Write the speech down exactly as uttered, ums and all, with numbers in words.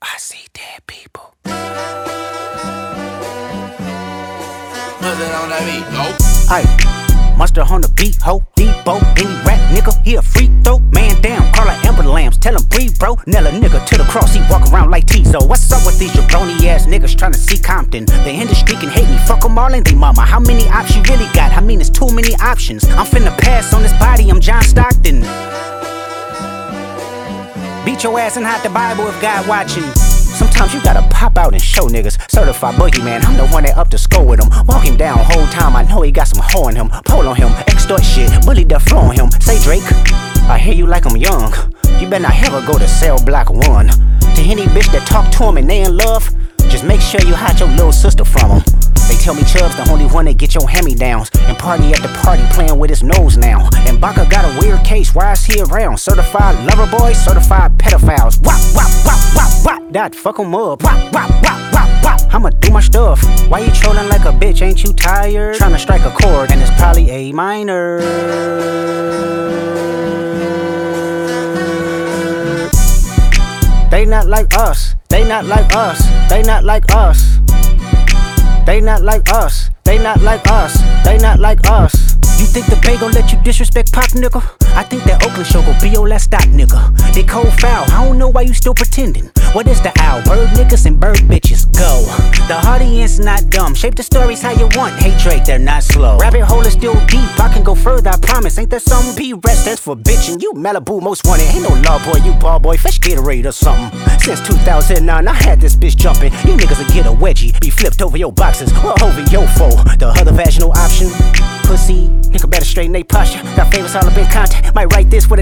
I see dead people. What's that on that beat? Go. Aye, Mustard on the beat, ho, Debo, any rap nigga, he a freak throw. Man down, call her Amber Lambs, tell him breathe, bro. Nail a nigga to the cross, he walk around like Tizo. What's up with these jabroni ass niggas tryna see Compton? The industry can hate me, fuck them all and they mama. How many ops you really got? I mean, it's too many options. I'm finna pass on this body, I'm John Stockton. Beat your ass and hide the Bible if God watching. Sometimes you gotta pop out and show niggas. Certified boogeyman, I'm the one that up to score with him. Walk him down whole time, I know he got some hoe in him. Pole on him, extort shit, bully the flow on him. Say Drake, I hear you like I'm young. You better not ever go to cell block one. To any bitch that talk to him and they in love, just make sure you hide your little sister from him. They tell me Chubb's the only one that get your hand-me-downs and party at the party playing with his nose now. And Baka got a weird case, why is he around? Certified lover boys, certified pedophiles. Wop, wop, wop, wop, wop. That fuck him up. Wop, wop, wop, wop, wop. I'ma do my stuff. Why you trolling like a bitch? Ain't you tired? Tryna strike a chord and it's probably A minor. They not like us. They not like us. They not like us. They not like us, they not like us, they not like us. You think the Bay gon' let you disrespect Pop, nigga? I think that Oakland show gon' be your last stop, nigga. They cold foul, I don't know why you still pretending. What is the owl? Bird niggas and bird bitches, go. The audience not dumb, shape the stories how you want. Hey Drake, they're not slow. Rabbit hole is still deep, I can go further, I promise. Ain't there something? P-Ret stands for bitch and you Malibu most wanted. Ain't no law boy, you ball boy, fresh Gatorade or something. Since two thousand nine, I had this bitch jumping. You niggas will get a wedgie, be flipped over your boxes or over your foe. The other vaginal option, pussy, nigga better straighten they posture. Got favorites all up in contact, might write this with a